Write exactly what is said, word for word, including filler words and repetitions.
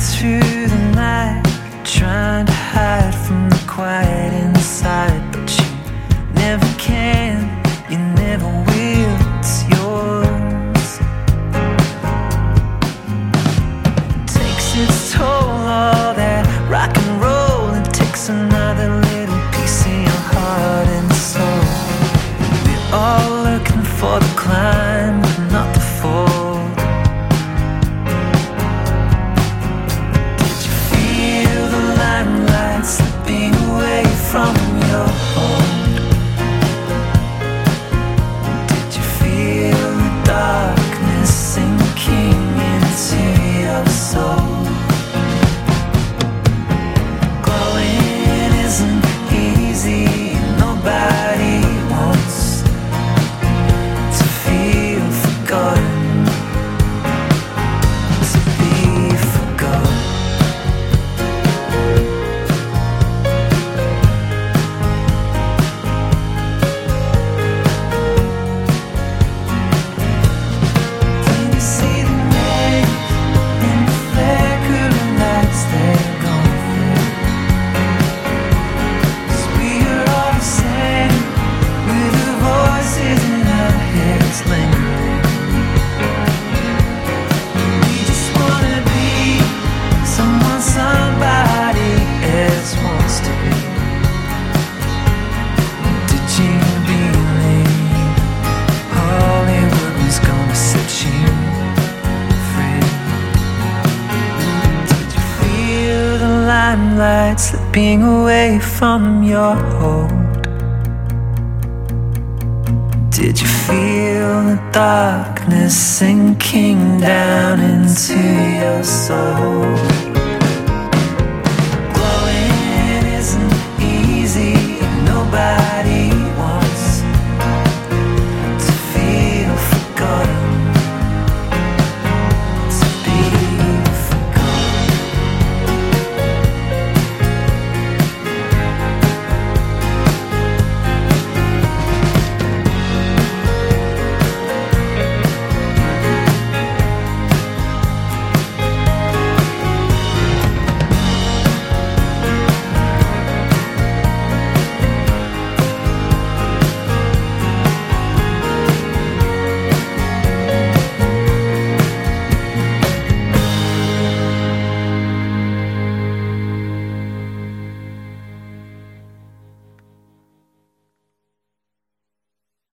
through the night, trying to hide from the quiet inside, but you never can, you never will, it's yours. It takes its toll, all that rock and roll, it takes another little piece of your heart and soul. We're all looking for the climb, but not the fall. Slipping away from your hold. Did you feel the darkness sinking into your soul? Glowing isn't easy, nobody wants to feel forgotten, to be forgotten. Limelight slipping away from your hold. Did you feel the darkness sinking down into your soul?